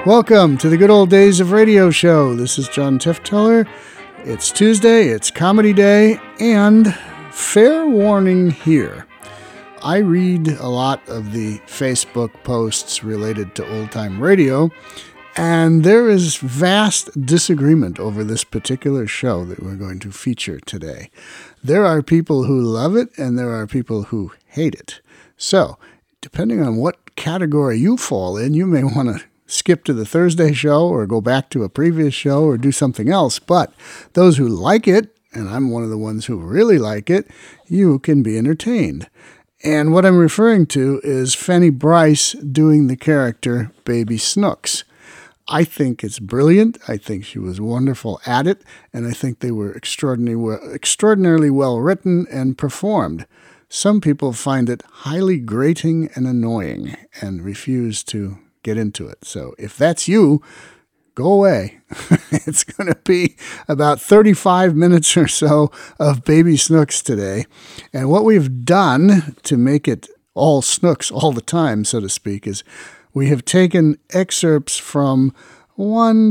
Welcome to the Good Old Days of Radio Show. This is John Tifteller. It's Tuesday, it's Comedy Day, and fair warning here. I read a lot of the Facebook posts related to old-time radio, and there is vast disagreement over this particular show that we're going to feature today. There are people who love it, and there are people who hate it. So, depending on what category you fall in, you may want to skip to the Thursday show or go back to a previous show or do something else. But those who like it, and I'm one of the ones who really like it, you can be entertained. And what I'm referring to is Fanny Brice doing the character Baby Snooks. I think it's brilliant. I think she was wonderful at it, and I think they were extraordinarily well written and performed. Some people find it highly grating and annoying and refuse to get into it. So if that's you, go away. It's going to be about 35 minutes or so of Baby Snooks today. And what we've done to make it all Snooks all the time, so to speak, is we have taken excerpts from 4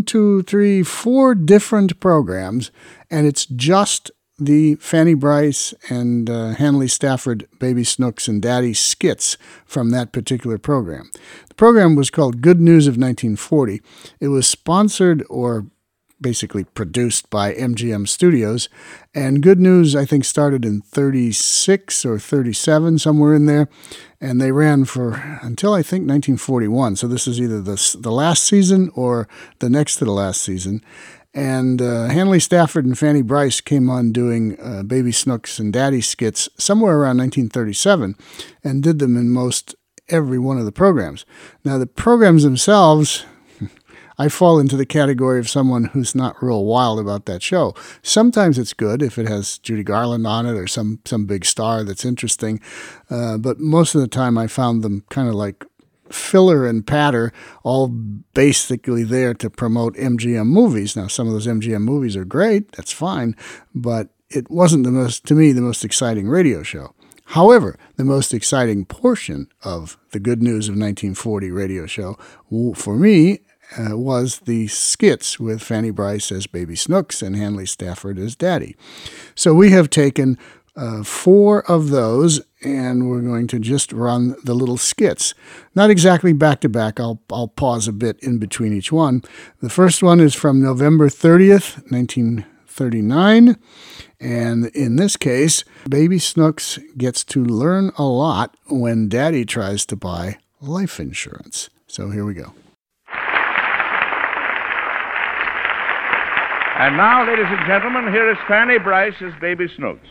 different programs, and it's just the Fanny Brice and Hanley Stafford Baby Snooks and Daddy skits from that particular program. The program was called Good News of 1940. It was sponsored or basically produced by MGM Studios, and Good News, I think, started in 36 or 37, somewhere in there, and they ran for until, I think, 1941. So this is either the last season or the next to the last season. And Hanley Stafford and Fanny Brice came on doing Baby Snooks and Daddy skits somewhere around 1937 and did them in most every one of the programs. Now, the programs themselves, I fall into the category of someone who's not real wild about that show. Sometimes it's good if it has Judy Garland on it or some big star that's interesting. But most of the time I found them kind of like filler and patter, all basically there to promote MGM movies. Now, some of those MGM movies are great, that's fine, but it wasn't the most exciting radio show. However, the most exciting portion of the Good News of 1940 radio show, for me, was the skits with Fanny Brice as Baby Snooks and Hanley Stafford as Daddy. So we have taken 4 of those, and we're going to just run the little skits. Not exactly back-to-back. I'll pause a bit in between each one. The first one is from November 30th, 1939, and in this case, Baby Snooks gets to learn a lot when Daddy tries to buy life insurance. So here we go. And now, ladies and gentlemen, here is Fanny Brice as Baby Snooks.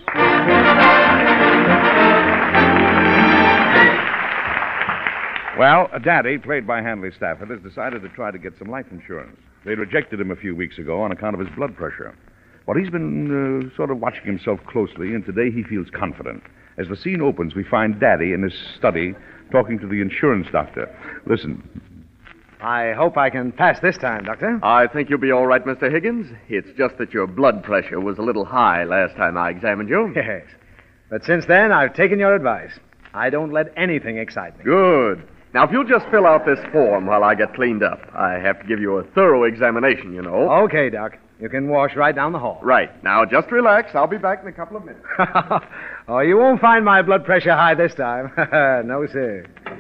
Well, Daddy, played by Hanley Stafford, has decided to try to get some life insurance. They rejected him a few weeks ago on account of his blood pressure. Well, he's been sort of watching himself closely, and today he feels confident. As the scene opens, we find Daddy in his study talking to the insurance doctor. Listen. I hope I can pass this time, Doctor. I think you'll be all right, Mr. Higgins. It's just that your blood pressure was a little high last time I examined you. Yes. But since then, I've taken your advice. I don't let anything excite me. Good. Now, if you'll just fill out this form while I get cleaned up. I have to give you a thorough examination, you know. Okay, Doc. You can wash right down the hall. Right. Now, just relax. I'll be back in a couple of minutes. Oh, you won't find my blood pressure high this time. No, sir.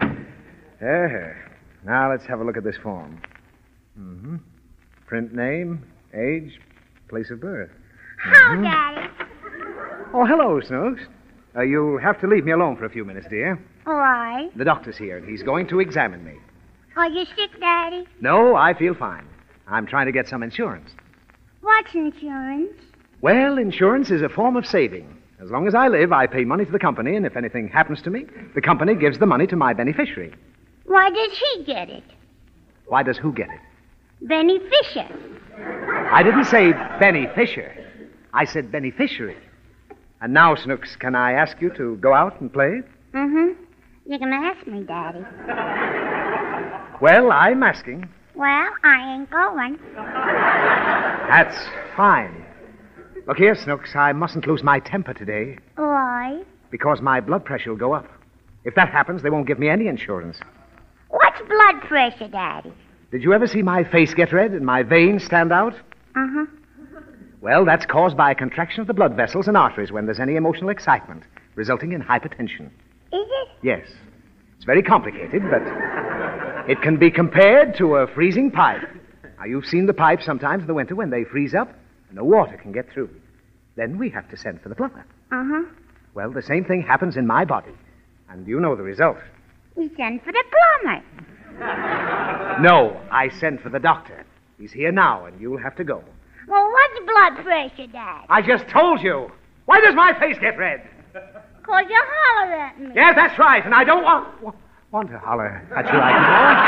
Now, let's have a look at this form. Mm-hmm. Print name, age, place of birth. Hello, Daddy. Oh, hello, Snooks. You'll have to leave me alone for a few minutes, dear. Why? The doctor's here, and he's going to examine me. Are you sick, Daddy? No, I feel fine. I'm trying to get some insurance. What's insurance? Well, insurance is a form of saving. As long as I live, I pay money to the company, and if anything happens to me, the company gives the money to my beneficiary. Why does he get it? Why does who get it? Benny Fisher. I didn't say Benny Fisher. I said beneficiary. And now, Snooks, can I ask you to go out and play? Mm-hmm. You can ask me, Daddy. Well, I'm asking. Well, I ain't going. That's fine. Look here, Snooks, I mustn't lose my temper today. Why? Because my blood pressure will go up. If that happens, they won't give me any insurance. What's blood pressure, Daddy? Did you ever see my face get red and my veins stand out? Uh-huh. Well, that's caused by a contraction of the blood vessels and arteries when there's any emotional excitement, resulting in hypertension. Is it? Yes. It's very complicated, but it can be compared to a freezing pipe. Now, you've seen the pipes sometimes in the winter when they freeze up and no water can get through. Then we have to send for the plumber. Uh-huh. Well, the same thing happens in my body, and you know the result. We send for the plumber. No, I sent for the doctor. He's here now, and you'll have to go. Well, what's blood pressure, Dad? I just told you. Why does my face get red? 'Cause you holler at me. Yes, that's right, and I don't want to holler at you right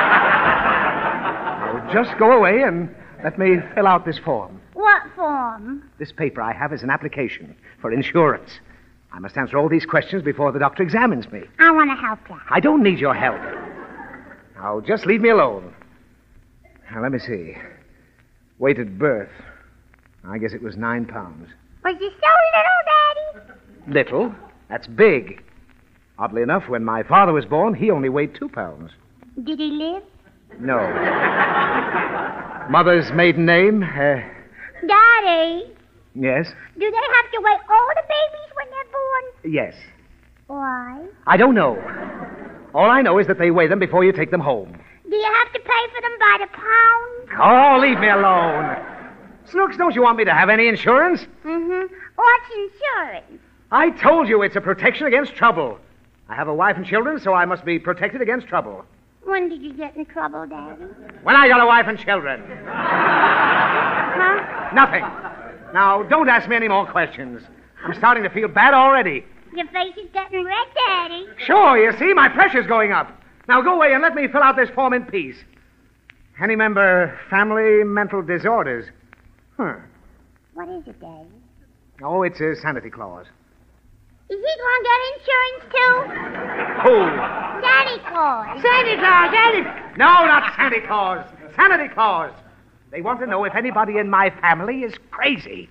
now. Now, just go away and let me fill out this form. What form? This paper I have is an application for insurance. I must answer all these questions before the doctor examines me. I want to help you. I don't need your help. Now, just leave me alone. Now, let me see. Weight at birth. I guess it was 9 pounds. Was you so little, Daddy? Little? That's big. Oddly enough, when my father was born, he only weighed 2 pounds. Did he live? No. Mother's maiden name? Daddy, Yes. do they have to weigh all the babies when they're born? Yes. Why? I don't know. All I know is that they weigh them before you take them home. Do you have to pay for them by the pound? Oh, leave me alone. Snooks, don't you want me to have any insurance? Mm-hmm. What's insurance? I told you it's a protection against trouble. I have a wife and children, so I must be protected against trouble. When did you get in trouble, Daddy? When I got a wife and children. Huh? Nothing. Now, don't ask me any more questions. I'm starting to feel bad already. Your face is getting red, Daddy. Sure, you see, my pressure's going up. Now go away and let me fill out this form in peace. Any member family mental disorders? What is it, Daddy? Oh, it's a sanity clause. Is he going to get insurance, too? Who? Santa Claus. Santa Claus, Santa... No, not Santa Claus. Sanity clause. They want to know if anybody in my family is crazy.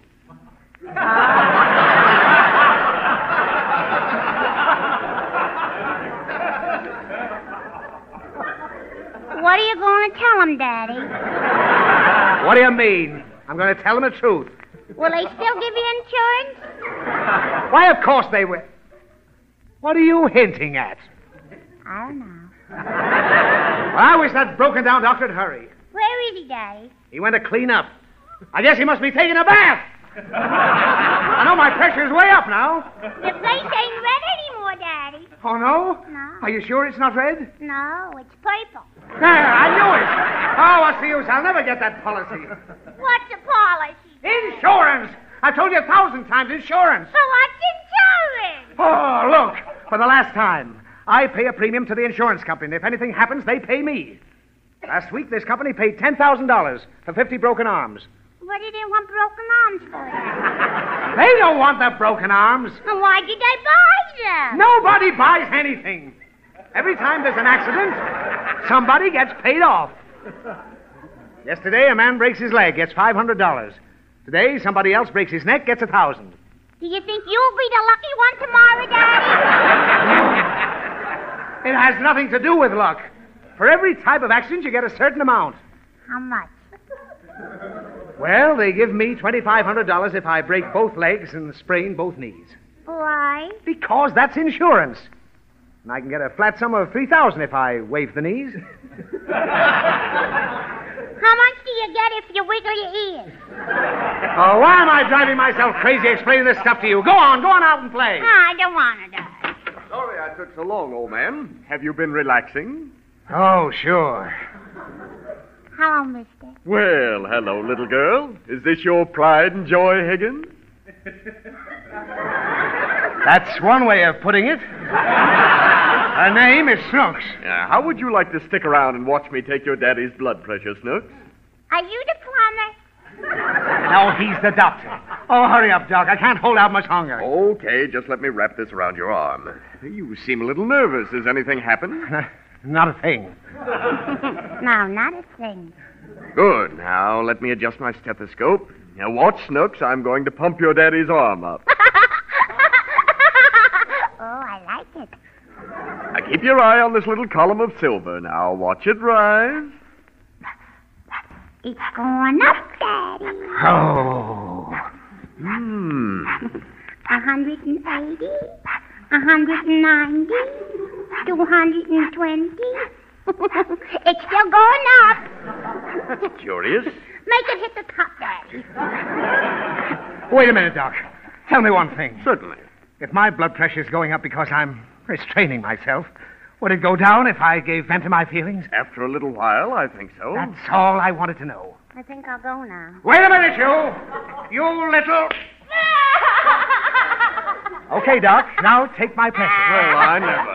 What are you going to tell him, Daddy? What do you mean? I'm going to tell them the truth. Will they still give you insurance? Why, of course they will. What are you hinting at? I don't know. Well, I wish that broken-down doctor'd hurry. Where is he, Daddy? He went to clean up. I guess he must be taking a bath. I know my pressure's way up now. Your face ain't red anymore, Daddy. Oh, no? No. Are you sure it's not red? No, it's purple. There, I knew it. Oh, what's the use? I'll never get that policy. What's the policy? Insurance! I've told you 1,000 times, insurance. So what's insurance? Oh, look, for the last time, I pay a premium to the insurance company. If anything happens, they pay me. Last week, this company paid $10,000 for 50 broken arms. What do they want broken arms for, Daddy? They don't want the broken arms. And why did they buy them? Nobody buys anything. Every time there's an accident, somebody gets paid off. Yesterday, a man breaks his leg, gets $500. Today, somebody else breaks his neck, gets 1,000. Do you think you'll be the lucky one tomorrow, Daddy? It has nothing to do with luck. For every type of accident, you get a certain amount. How much? Well, they give me $2,500 if I break both legs and sprain both knees. Why? Because that's insurance. And I can get a flat sum of $3,000 if I waive the knees. How much do you get if you wiggle your ears? Oh, why am I driving myself crazy explaining this stuff to you? Go on out and play. I don't want to, Daddy. Sorry I took so long, old man. Have you been relaxing? Oh, sure. Hello, mister. Well, hello, little girl. Is this your pride and joy, Higgins? That's one way of putting it. Her name is Snooks. How would you like to stick around and watch me take your daddy's blood pressure, Snooks? Are you the plumber? No, he's the doctor. Oh, hurry up, Doc. I can't hold out much longer. Okay, just let me wrap this around your arm. You seem a little nervous. Has anything happened? Not a thing. No, not a thing. Good. Now, let me adjust my stethoscope. Now, watch, Snooks. I'm going to pump your daddy's arm up. Oh, I like it. Now, keep your eye on this little column of silver. Now, watch it rise. It's going up, Daddy. Oh. 180, 190, 220. It's still going up. Curious. Make it hit the top, Daddy. Wait a minute, Doc. Tell me one thing. Certainly. If my blood pressure is going up because I'm restraining myself, would it go down if I gave vent to my feelings? After a little while, I think so. That's all I wanted to know. I think I'll go now. Wait a minute, you! You little... Okay, Doc. Now take my pressure. Well, I never.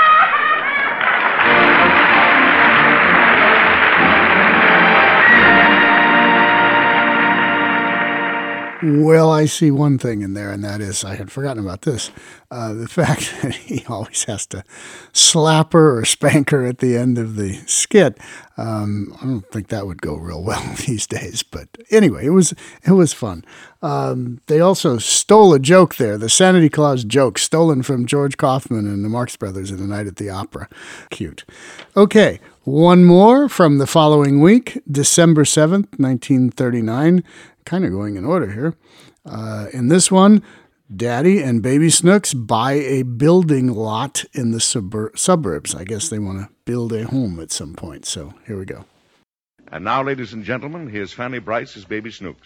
Well, I see one thing in there, and that is, I had forgotten about this, the fact that he always has to slap her or spank her at the end of the skit. I don't think that would go real well these days, but anyway, it was fun. They also stole a joke there, the Santa Claus joke, stolen from George Kaufman and the Marx Brothers in A Night at the Opera. Cute. Okay, one more from the following week, December 7th, 1939. Kind of going in order here. In this one, Daddy and Baby Snooks buy a building lot in the suburbs. I guess they want to build a home at some point. So here we go. And now, ladies and gentlemen, here's Fanny Brice as Baby Snooks.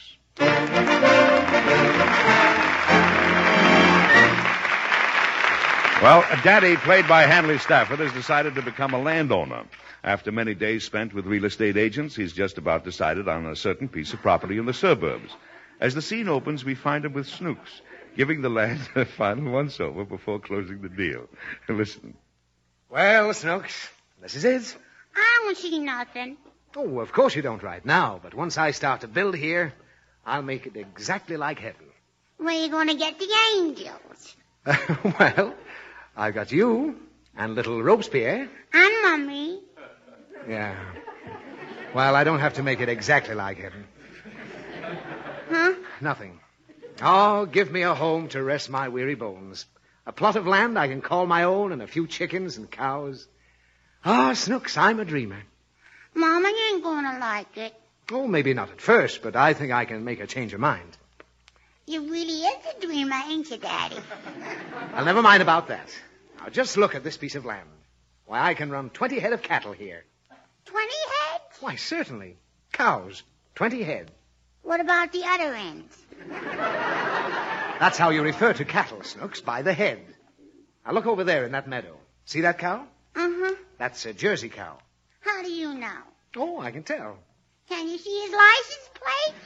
Well, Daddy, played by Hanley Stafford, has decided to become a landowner. After many days spent with real estate agents, he's just about decided on a certain piece of property in the suburbs. As the scene opens, we find him with Snooks, giving the lad a final once-over before closing the deal. Listen. Well, Snooks, this is it. I don't see nothing. Oh, of course you don't right now, but once I start to build here, I'll make it exactly like heaven. Where are you going to get the angels? Well, I've got you and little Robespierre. And Mummy. Yeah. Well, I don't have to make it exactly like heaven. Huh? Nothing. Oh, give me a home to rest my weary bones. A plot of land I can call my own and a few chickens and cows. Ah, Snooks, I'm a dreamer. Mama ain't going to like it. Oh, maybe not at first, but I think I can make her change her mind. You really is a dreamer, ain't you, Daddy? Well, never mind about that. Now, just look at this piece of land. Why, I can run 20 head of cattle here. 20 heads? Why, certainly. Cows, 20 head. What about the other ends? That's how you refer to cattle, Snooks, by the head. Now, look over there in that meadow. See that cow? Uh-huh. That's a Jersey cow. How do you know? Oh, I can tell. Can you see his license plate?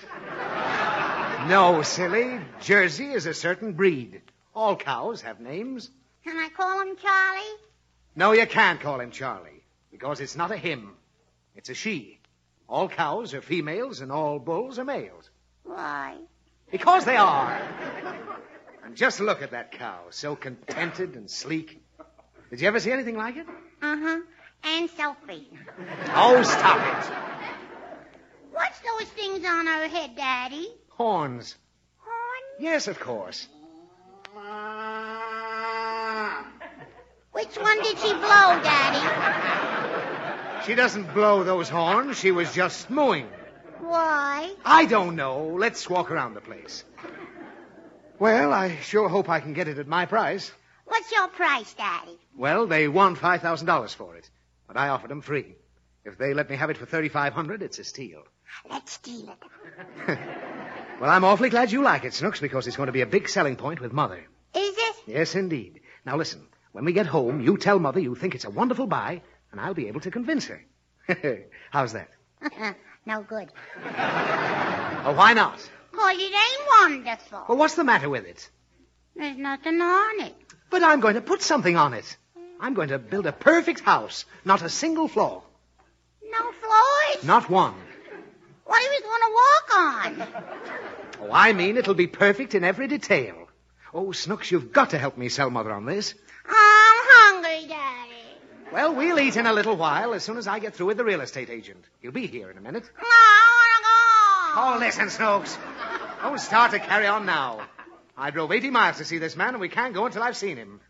No, silly. Jersey is a certain breed. All cows have names. Can I call him Charlie? No, you can't call him Charlie, because it's not a him. It's a she. All cows are females and all bulls are males. Why? Because they are. And just look at that cow, so contented and sleek. Did you ever see anything like it? Uh-huh. And Sophie. Oh, stop it. What's those things on her head, Daddy? Horns. Horns? Yes, of course. Which one did she blow, Daddy? She doesn't blow those horns. She was just mooing. Why? I don't know. Let's walk around the place. Well, I sure hope I can get it at my price. What's your price, Daddy? Well, they want $5,000 for it, but I offered them free. If they let me have it for $3,500, it's a steal. Let's steal it. Well, I'm awfully glad you like it, Snooks, because it's going to be a big selling point with Mother. Is it? Yes, indeed. Now, listen. When we get home, you tell Mother you think it's a wonderful buy, and I'll be able to convince her. How's that? No good. Oh, why not? 'Cause it ain't wonderful. Well, what's the matter with it? There's nothing on it. But I'm going to put something on it. I'm going to build a perfect house, not a single flaw. No floors? Not one. What are we going to walk on? Oh, I mean it'll be perfect in every detail. Oh, Snooks, you've got to help me sell Mother on this. I'm hungry, Daddy. Well, we'll eat in a little while as soon as I get through with the real estate agent. He'll be here in a minute. No, I Oh, listen, Snooks. Don't start to carry on now. I drove 80 miles to see this man, and we can't go until I've seen him.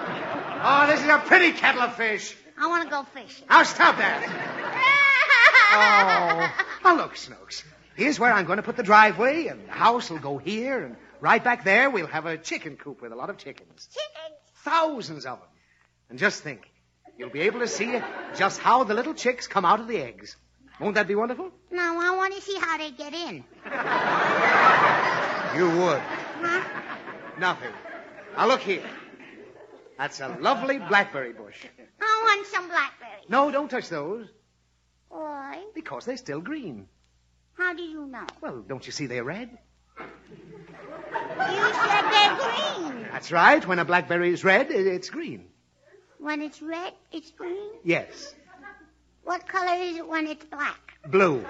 Oh, this is a pretty kettle of fish. want to go fishing. Now, stop that. Now, look, Snooks. Here's where I'm going to put the driveway, and the house will go here, and right back there we'll have a chicken coop with a lot of chickens. Chickens? Thousands of them. And just think, you'll be able to see just how the little chicks come out of the eggs. Won't that be wonderful? No, I want to see how they get in. You would. Huh? Nothing. Now, look here. That's a lovely blackberry bush. I want some blackberries. No, don't touch those, Why? because they're still green. How do you know? Well, don't you see they're red? You said they're green. That's right. When a blackberry is red, it's green. When it's red, it's green. Yes. What color is it when it's black? Blue.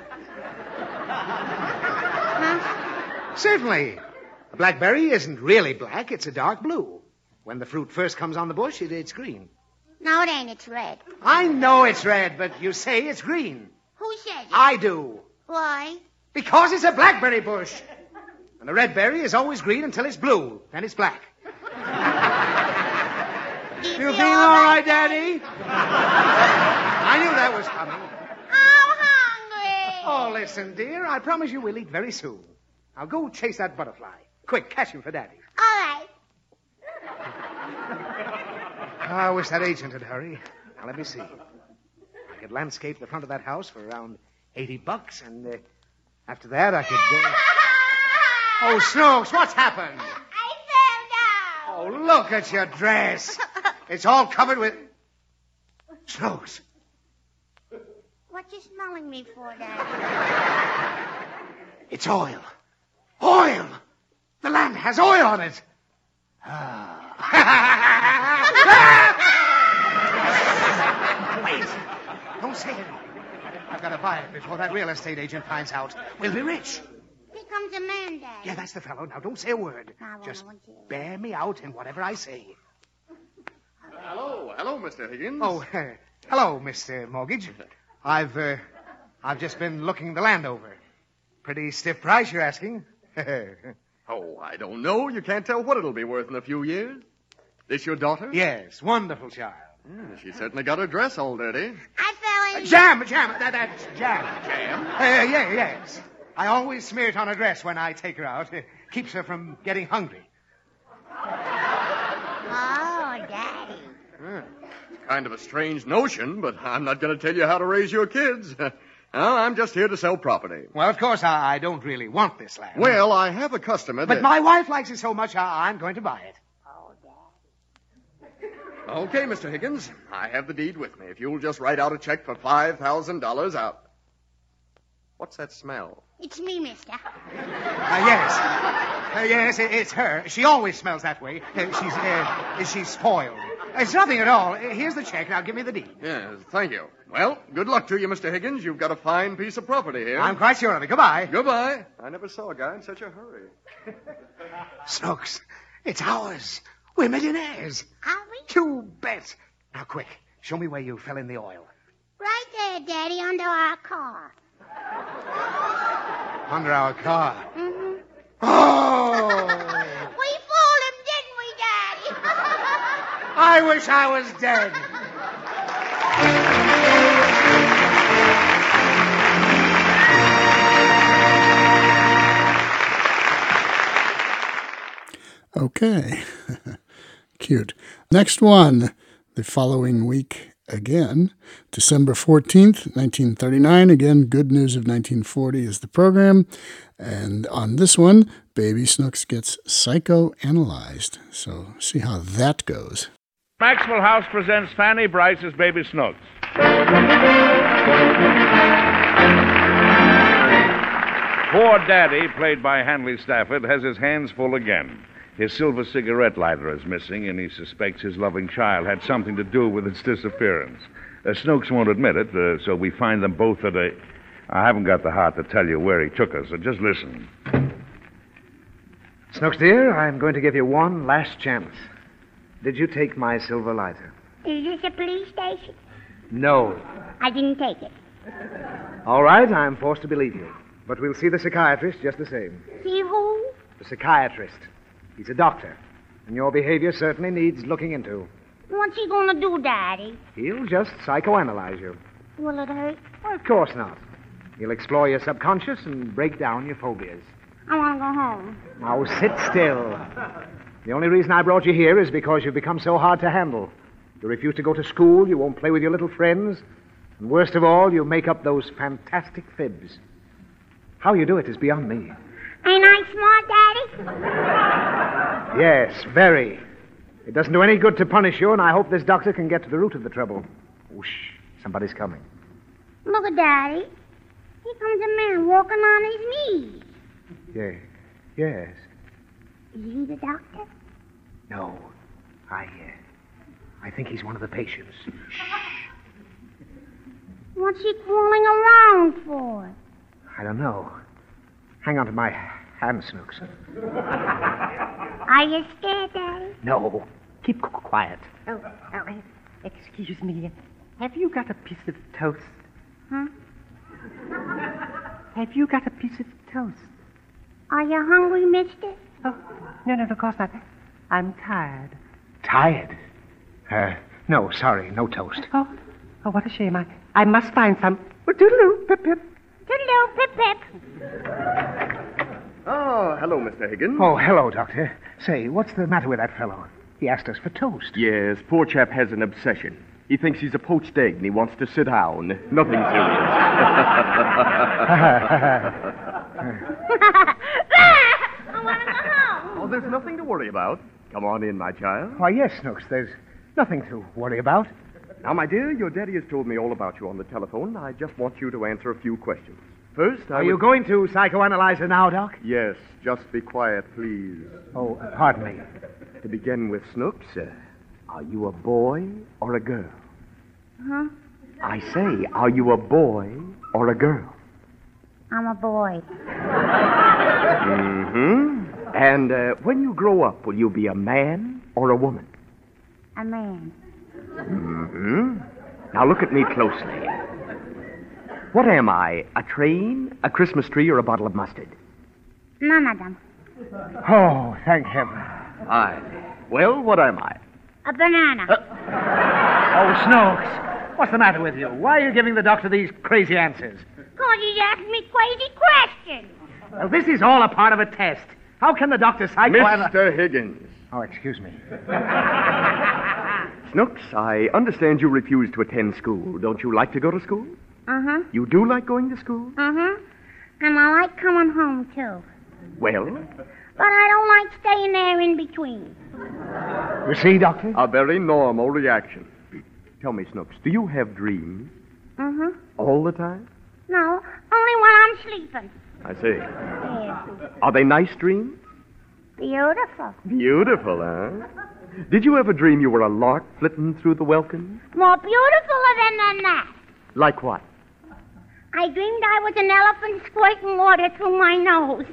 Huh? Certainly. A blackberry isn't really black. It's a dark blue. When the fruit first comes on the bush, it's green. No, it ain't. It's red. I know it's red, but you say it's green. Who says it? I do. Why? Because it's a blackberry bush. And a red berry is always green until it's blue. Then it's black. You feel all right, Daddy? I knew that was coming. I'm hungry. Oh, listen, dear. I promise you we'll eat very soon. Now go chase that butterfly. Quick, catch him for Daddy. All right. I wish that agent would hurry. Now, let me see. I could landscape the front of that house for around $80, and after that I could go... Oh, Snooks, what's happened? I fell down. Oh, look at your dress. It's all covered with... Snooks. What you smelling me for, Daddy? It's oil. Oil! The land has oil on it. Wait. Don't say it. I've got to buy it before that real estate agent finds out. We'll be rich. Here comes a man, Daddy. Yeah, that's the fellow. Now, don't say a word. I won't, Just I won't. bear me out in whatever I say. Hello, Mr. Higgins. Oh, hello, Mr. Mortgage. I've just been looking the land over. Pretty stiff price you're asking. Oh, I don't know. You can't tell what it'll be worth in a few years. This your daughter? Yes, wonderful child. Yeah, she certainly got her dress all dirty. I fell in... Jam. That's jam. Jam? Yes. I always smear it on her dress when I take her out. It keeps her from getting hungry. Oh, Daddy. It's kind of a strange notion, but I'm not going to tell you how to raise your kids. I'm just here to sell property. Well, of course, I don't really want this land. Well, I have a customer But that... my wife likes it so much, I'm going to buy it. Oh, Daddy. Okay, Mr. Higgins. I have the deed with me. If you'll just write out a check for $5,000 out. What's that smell? It's me, mister. Yes, it's her. She always smells that way. She's spoiled. It's nothing at all. Here's the check. Now, give me the deed. Yes, thank you. Well, good luck to you, Mr. Higgins. You've got a fine piece of property here. I'm quite sure of it. Goodbye. Goodbye. I never saw a guy in such a hurry. Snooks, it's ours. We're millionaires. Are we? You bet. Now, quick. Show me where you fell in the oil. Right there, Daddy, under our car. Under our car. Mm-hmm. Oh! We fooled him, didn't we, Daddy? I wish I was dead. Okay. Cute. Next one, the following week again, December 14th, 1939. Again, Good News of 1940 is the program. And on this one, Baby Snooks gets psychoanalyzed. So see how that goes. Maxwell House presents Fanny Brice as Baby Snooks. Poor Daddy, played by Hanley Stafford, has his hands full again. His silver cigarette lighter is missing, and he suspects his loving child had something to do with its disappearance. Snooks won't admit it, so we find them both at a... I haven't got the heart to tell you where he took us, so just listen. Snooks, dear, I'm going to give you one last chance. Did you take my silver lighter? Is this a police station? No. I didn't take it. All right, I'm forced to believe you. But we'll see the psychiatrist just the same. See who? The psychiatrist. He's a doctor. And your behavior certainly needs looking into. What's he gonna do, Daddy? He'll just psychoanalyze you. Will it hurt? Well, of course not. He'll explore your subconscious and break down your phobias. I want to go home. Now, sit still. The only reason I brought you here is because you've become so hard to handle. You refuse to go to school, you won't play with your little friends, and worst of all, you make up those fantastic fibs. How you do it is beyond me. Ain't I smart, Daddy? Yes, very. It doesn't do any good to punish you, and I hope this doctor can get to the root of the trouble. Whoosh, somebody's coming. Look at Daddy. Here comes a man walking on his knees. Yes. Is he the doctor? No. I think he's one of the patients. What's he crawling around for? I don't know. Hang on to my hand, Snooks. Are you scared, Daddy? No. Keep quiet. Excuse me. Have you got a piece of toast? Huh? Have you got a piece of toast? Are you hungry, mister? Oh, no, of course not. I'm tired. Tired? No, sorry, no toast. Oh, what a shame. I must find some. Oh, toodaloo, pip, pip. Toodaloo, pip, pip. Oh, hello, Mr. Higgins. Oh, hello, Doctor. Say, what's the matter with that fellow? He asked us for toast. Yes, poor chap has an obsession. He thinks he's a poached egg and he wants to sit down. Nothing serious. I want to go home. Oh, there's nothing to worry about. Come on in, my child. Why, yes, Snooks, there's nothing to worry about. Now, my dear, your daddy has told me all about you on the telephone. I just want you to answer a few questions. First, Are you going to psychoanalyze her now, Doc? Yes, just be quiet, please. Oh, pardon me. To begin with, Snooks, are you a boy or a girl? Huh? I say, are you a boy or a girl? I'm a boy. Mm-hmm. And when you grow up, will you be a man or a woman? A man. Mm-hmm. Now look at me closely. What am I? A train, a Christmas tree, or a bottle of mustard? None of them. Oh, thank heaven. Aye. Well, what am I? A banana. Oh, Snooks, what's the matter with you? Why are you giving the doctor these crazy answers? Because he's asking me crazy questions. Well, this is all a part of a test. How can the doctor psychoanalyze... Mr. Higgins. Oh, excuse me. Snooks, I understand you refuse to attend school. Don't you like to go to school? Uh-huh. You do like going to school? Uh-huh. And I like coming home, too. Well, But I don't like staying there in between. You see, Doctor? a very normal reaction. Tell me, Snooks, do you have dreams Uh-huh. all the time? No, only when I'm sleeping. I see. Yeah. Are they nice dreams? Beautiful. Beautiful, huh? Did you ever dream you were a lark flitting through the welkin? More beautiful than that. Like what? I dreamed I was an elephant squirting water through my nose.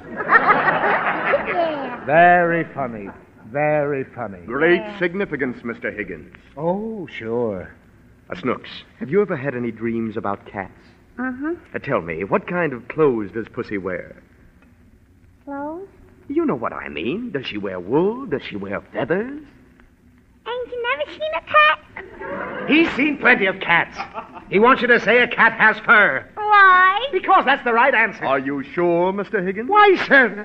Yeah. Very funny. Very funny. Great significance, Mr. Higgins. Oh, sure. Snooks, have you ever had any dreams about cats? Uh-huh. Tell me, what kind of clothes does Pussy wear? Clothes? You know what I mean. Does she wear wool? Does she wear feathers? Ain't you never seen a cat? He's seen plenty of cats. He wants you to say a cat has fur. Why? Because that's the right answer. Are you sure, Mr. Higgins? Why, sir?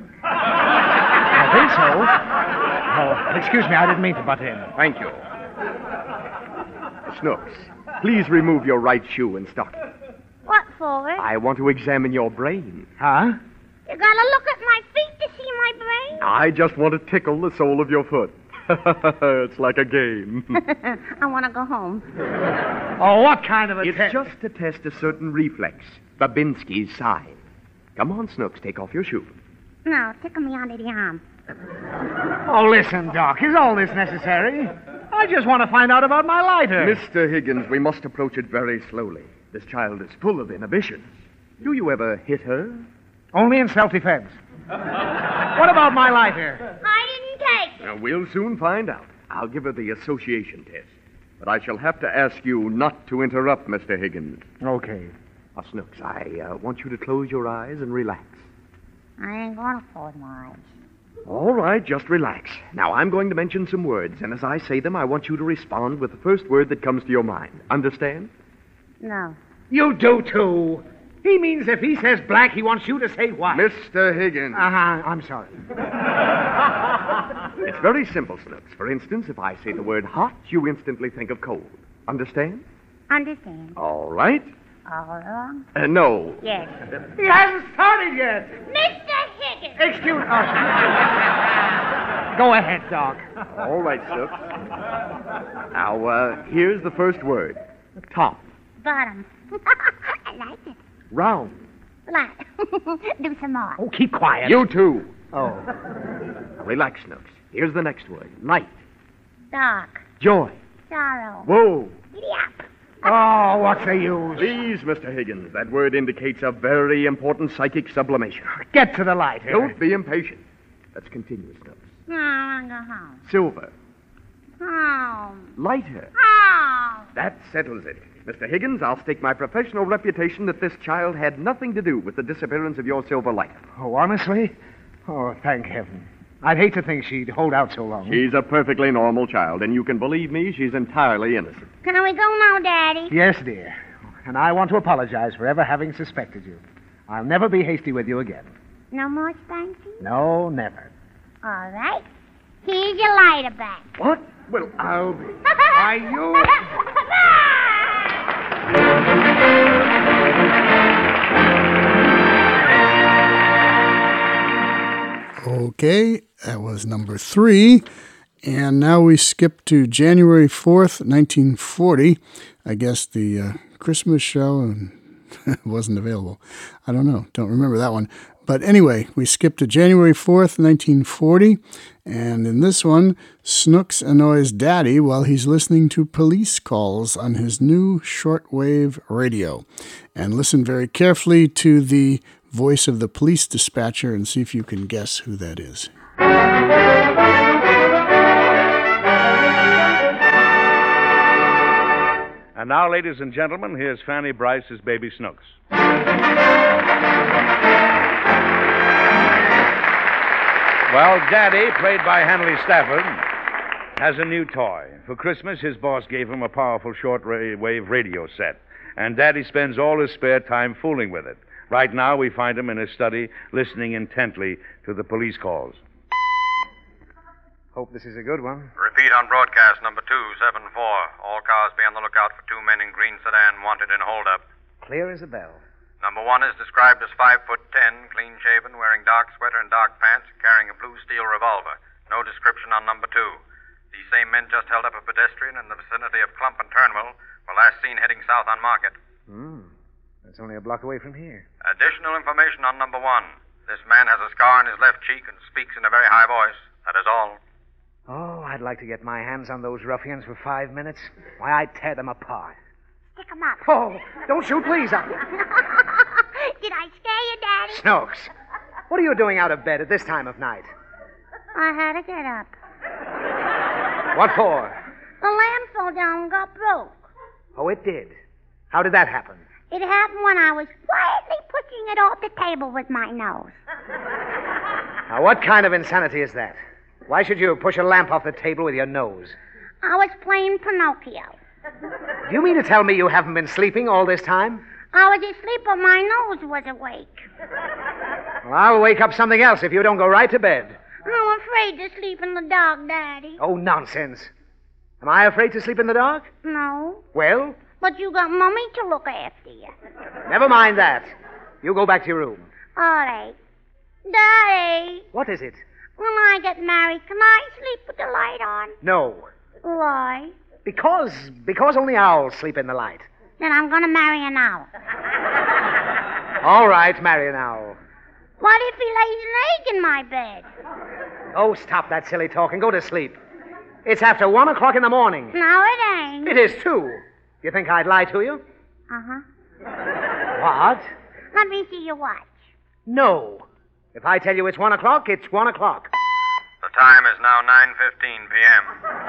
I think so. Oh, excuse me, I didn't mean to butt in. Thank you. Snooks, please remove your right shoe and stocking. What for? I want to examine your brain. Huh? You gotta look at my feet to see my brain? I just want to tickle the sole of your foot. It's like a game. I want to go home. Oh, what kind of a It's test? just to test a certain reflex, Babinski's sign. Come on, Snooks, take off your shoe. No, tickle me under the arm. Oh, listen, Doc, is all this necessary? I just want to find out about my lighter. Mr. Higgins, we must approach it very slowly. This child is full of inhibitions. Do you ever hit her? Only in self-defense. What about my lighter? I didn't take it. Now, we'll soon find out. I'll give her the association test. But I shall have to ask you not to interrupt, Mr. Higgins. Okay. Now, Snooks, I want you to close your eyes and relax. I ain't gonna close my eyes. All right, just relax. Now, I'm going to mention some words, and as I say them, I want you to respond with the first word that comes to your mind. Understand? No. You do, too. He means if he says black, he wants you to say white. Mr. Higgins. I'm sorry. It's very simple, Snooks. For instance, if I say the word hot, you instantly think of cold. Understand? Understand. All right. All wrong? No. Yes. He hasn't started yet. Mr. Higgins! Excuse us. Go ahead, Doc. All right, Snooks. Now, here's the first word. Top. Bottom. I like it. Round. Flat. Do some more. Oh, keep quiet. You too. Oh. Relax, Snooks. Here's the next word. Light. Dark. Joy. Sorrow. Whoa. Yep. Oh, what's the use? Please, Mr. Higgins, that word indicates a very important psychic sublimation. Get to the light here. Don't be impatient. Let's continue, Snooks. No, I want to go home. Silver. Home. Lighter. Home. That settles it. Mr. Higgins, I'll stake my professional reputation that this child had nothing to do with the disappearance of your silver lighter. Oh, honestly? Oh, thank heaven. I'd hate to think she'd hold out so long. She's a perfectly normal child, and you can believe me, she's entirely innocent. Can we go now, Daddy? Yes, dear. And I want to apologize for ever having suspected you. I'll never be hasty with you again. No more spanking? No, never. All right. Here's your lighter back. What? Well, I'll be... Are you... Okay, that was number 3. And now we skip to January 4th, 1940. I guess the Christmas show wasn't available. I don't know. Don't remember that one. But anyway, we skip to January 4th, 1940. And in this one, Snooks annoys Daddy while he's listening to police calls on his new shortwave radio. And listen very carefully to the voice of the police dispatcher and see if you can guess who that is. And now, ladies and gentlemen, here's Fanny Bryce's Baby Snooks. Well, Daddy, played by Hanley Stafford, has a new toy. For Christmas, his boss gave him a powerful shortwave radio set, and Daddy spends all his spare time fooling with it. Right now, we find him in his study, listening intently to the police calls. Hope this is a good one. Repeat on broadcast number 274. All cars be on the lookout for 2 men in green sedan wanted in holdup. Clear as a bell. Number 1 is described as 5'10", clean-shaven, wearing dark sweater and dark pants, carrying a blue steel revolver. No description on number 2. These same men just held up a pedestrian in the vicinity of Clump and Turnwell, were last seen heading south on Market. That's only a block away from here. Additional information on number 1. This man has a scar on his left cheek and speaks in a very high voice. That is all. Oh, I'd like to get my hands on those ruffians for 5 minutes. Why, I'd tear them apart. Stick 'em up. Oh, don't shoot, please. Did I scare you, Daddy? Snooks, what are you doing out of bed at this time of night? I had to get up. What for? The lamp fell down and got broke. Oh, it did. How did that happen? It happened when I was quietly pushing it off the table with my nose. Now, what kind of insanity is that? Why should you push a lamp off the table with your nose? I was playing Pinocchio. Do you mean to tell me you haven't been sleeping all this time? I was asleep, but my nose was awake. Well, I'll wake up something else if you don't go right to bed. I'm afraid to sleep in the dark, Daddy. Oh, nonsense. Am I afraid to sleep in the dark? No, Well, but you got Mummy to look after you. never mind that. You go back to your room. All right. Daddy, What is it? when I get married, can I sleep with the light on? No. Why? Because only owls sleep in the light. Then I'm going to marry an owl. All right, marry an owl. What if he lays an egg in my bed? Oh, stop that silly talk and go to sleep. It's after 1 o'clock in the morning. No, it ain't. It is, too. You think I'd lie to you? Uh-huh. What? Let me see your watch. No. If I tell you it's 1 o'clock, it's 1 o'clock. The time is now 9:15 p.m.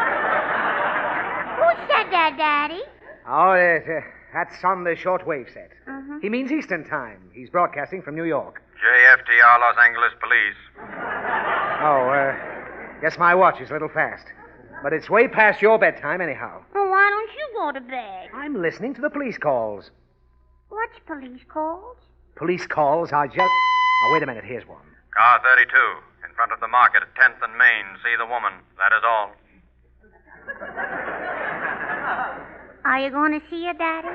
Who said that, Daddy? Oh, that's on the shortwave set. Uh-huh. He means Eastern Time. He's broadcasting from New York. JFTR Los Angeles Police. Oh, guess my watch is a little fast. But it's way past your bedtime anyhow. Well, why don't you go to bed? I'm listening to the police calls. What's police calls? Police calls are just... Oh, wait a minute. Here's one. Car 32, in front of the market at 10th and Main. See the woman. That is all. Are you going to see her, Daddy?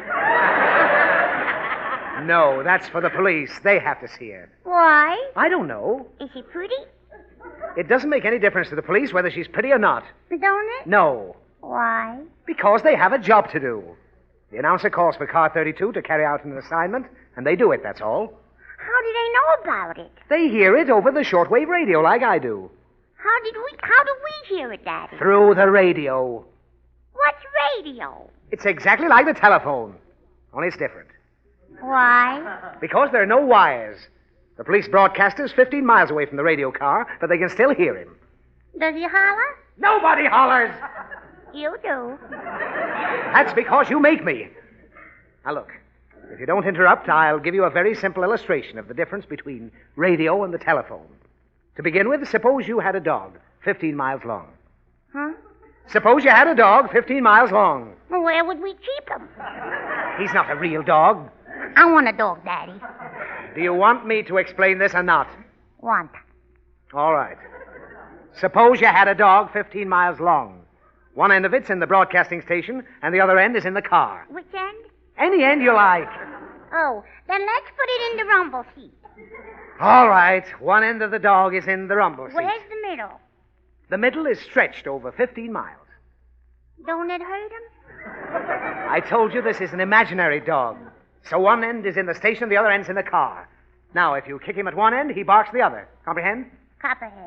No, that's for the police. They have to see her. Why? I don't know. Is she pretty? It doesn't make any difference to the police whether she's pretty or not. Don't it? No. Why? Because they have a job to do. The announcer calls for car 32 to carry out an assignment, and they do it, that's all. How do they know about it? They hear it over the shortwave radio like I do. How do we hear it, Daddy? Through the radio. What's radio? It's exactly like the telephone, only it's different. Why? Because there are no wires. The police broadcaster's 15 miles away from the radio car, but they can still hear him. Does he holler? Nobody hollers! You do. That's because you make me. Now, look, if you don't interrupt, I'll give you a very simple illustration of the difference between radio and the telephone. To begin with, suppose you had a dog 15 miles long. Huh? Suppose you had a dog 15 miles long. Well, where would we keep him? He's not a real dog. I want a dog, Daddy. Do you want me to explain this or not? Want. All right. Suppose you had a dog 15 miles long. One end of it's in the broadcasting station, and the other end is in the car. Which end? Any end you like. Oh, then let's put it in the rumble seat. All right. One end of the dog is in the rumble seat. Where's the middle? The middle is stretched over 15 miles. Don't it hurt him? I told you this is an imaginary dog. So one end is in the station, the other end's in the car. Now, if you kick him at one end, he barks the other. Comprehend? Copperhead.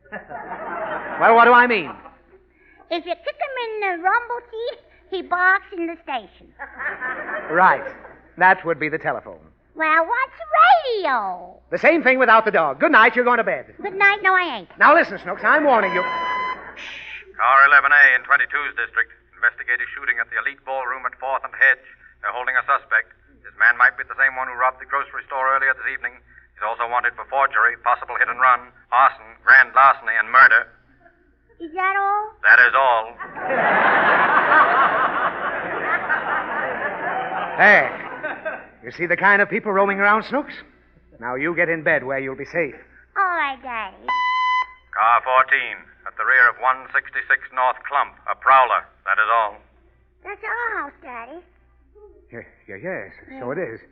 Well, what do I mean? If you kick him in the rumble seat, he barks in the station. Right. That would be the telephone. Well, what's radio? The same thing without the dog. Good night, you're going to bed. Good night. No, I ain't. Now listen, Snooks, I'm warning you. Car 11A in 22's district. Investigators shooting at the Elite Ballroom at 4th and Hedge. They're holding a suspect. This man might be the same one who robbed the grocery store earlier this evening. He's also wanted for forgery, possible hit and run, arson, grand larceny, and murder. Is that all? That is all. Hey, you see the kind of people roaming around, Snooks? Now you get in bed where you'll be safe. All right, Daddy. Car 14 at the rear of 166 North Clump, a prowler. That is all. That's our house, Daddy. Yes, so it is.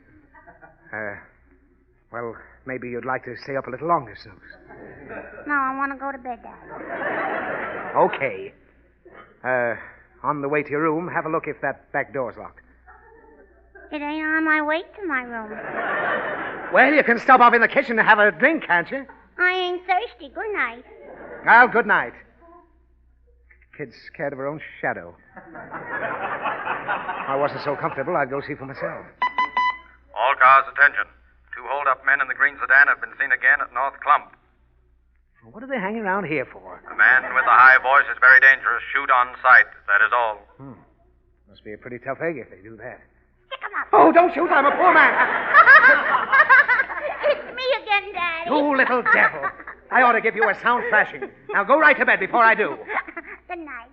Well, maybe you'd like to stay up a little longer, Snooks. No, I want to go to bed, Daddy. Okay. On the way to your room, have a look if that back door's locked. It ain't on my way to my room. Well, you can stop off in the kitchen and have a drink, can't you? I ain't thirsty. Good night. Well, good night. Kid's scared of her own shadow. I wasn't so comfortable, I'd go see for myself. All cars, attention. 2 hold-up men in the green sedan have been seen again at North Clump. What are they hanging around here for? The man with the high voice is very dangerous. Shoot on sight. That is all. Must be a pretty tough egg if they do that. Stick 'em up. Oh, don't shoot. I'm a poor man. It's me again, Daddy. You little devil. I ought to give you a sound thrashing. Now go right to bed before I do. Good night.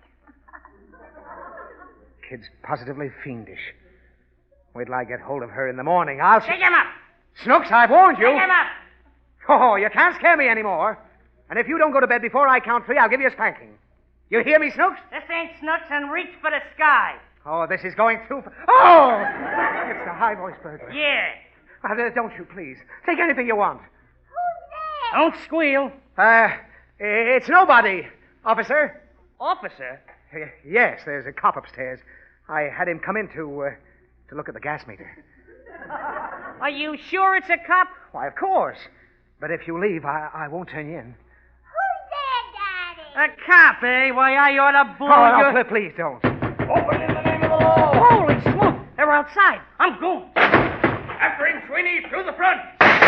Kid's positively fiendish. Wait till I get hold of her in the morning. I'll... Pick him up. Snooks, I've warned you. Pick him up. Oh, you can't scare me anymore. And if you don't go to bed before I count 3, I'll give you a spanking. You hear me, Snooks? This ain't Snooks, and reach for the sky. Oh, this is going too far. Oh! It's the high-voice burglar. Yeah. Don't you, please. Take anything you want. Who's there? Don't squeal. It's nobody, officer. Officer? Yes, there's a cop upstairs. I had him come in to look at the gas meter. Are you sure it's a cop? Why, of course. But if you leave, I won't turn you in. Who's there, Daddy? A cop, eh? Why, I ought to blow Oh, you. no, please don't. Open in the name of the law. Holy smoke! They're outside. I'm going. After him, Sweeney, through the front.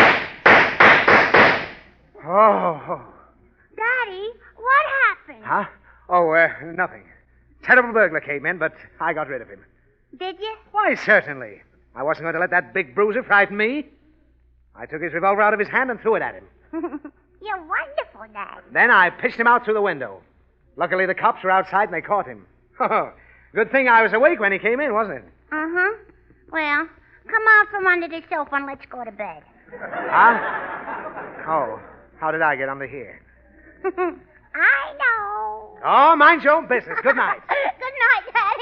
Oh. Daddy, what happened? Huh? Oh, nothing. Terrible burglar came in, but I got rid of him. Did you? Why, certainly. I wasn't going to let that big bruiser frighten me. I took his revolver out of his hand and threw it at him. You're wonderful, Daddy. Then I pitched him out through the window. Luckily, the cops were outside and they caught him. Good thing I was awake when he came in, wasn't it? Uh-huh. Well, come out from under the sofa and let's go to bed. Huh? Oh, how did I get under here? I know. Oh, mind your own business. Good night. Good night, Daddy.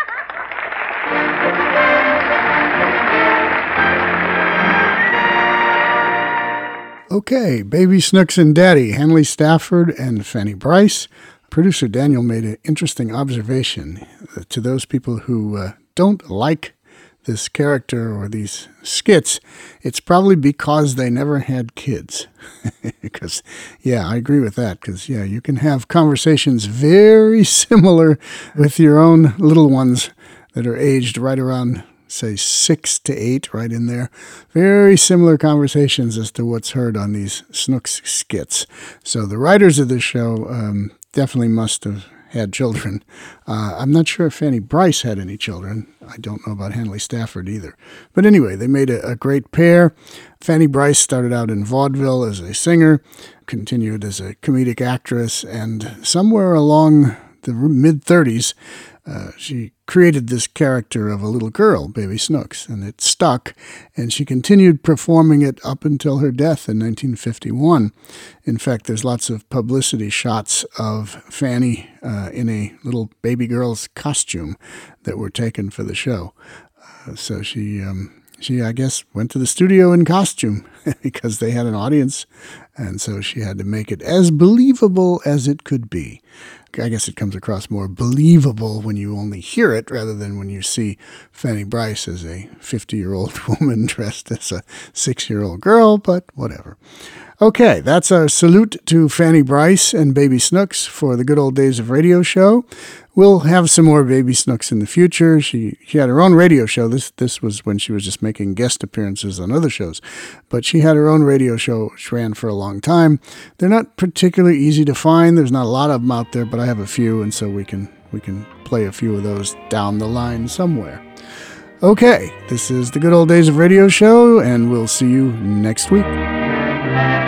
Okay, Baby Snooks and Daddy, Hanley Stafford and Fanny Brice. Producer Daniel made an interesting observation to those people who don't like this character or these skits. It's probably because they never had kids. Because, yeah, I agree with that. Because, yeah, you can have conversations very similar with your own little ones that are aged right around, say, 6 to 8, right in there. Very similar conversations as to what's heard on these Snooks skits. So the writers of this show definitely must have had children. I'm not sure if Fanny Brice had any children. I don't know about Hanley Stafford either. But anyway, they made a great pair. Fanny Brice started out in vaudeville as a singer, continued as a comedic actress, and somewhere along the mid-30s, she created this character of a little girl, Baby Snooks, and it stuck, and she continued performing it up until her death in 1951. In fact, there's lots of publicity shots of Fanny in a little baby girl's costume that were taken for the show. So she, I guess, went to the studio in costume because they had an audience, and so she had to make it as believable as it could be. I guess it comes across more believable when you only hear it rather than when you see Fanny Brice as a 50-year-old woman dressed as a 6-year-old girl, but whatever. Okay, that's our salute to Fanny Brice and Baby Snooks for the Good Old Days of Radio show. We'll have some more Baby Snooks in the future. She had her own radio show. This was when she was just making guest appearances on other shows. But she had her own radio show, which ran for a long time. They're not particularly easy to find. There's not a lot of them out there, but I have a few, and so we can play a few of those down the line somewhere. Okay, this is the Good Old Days of Radio show, and we'll see you next week.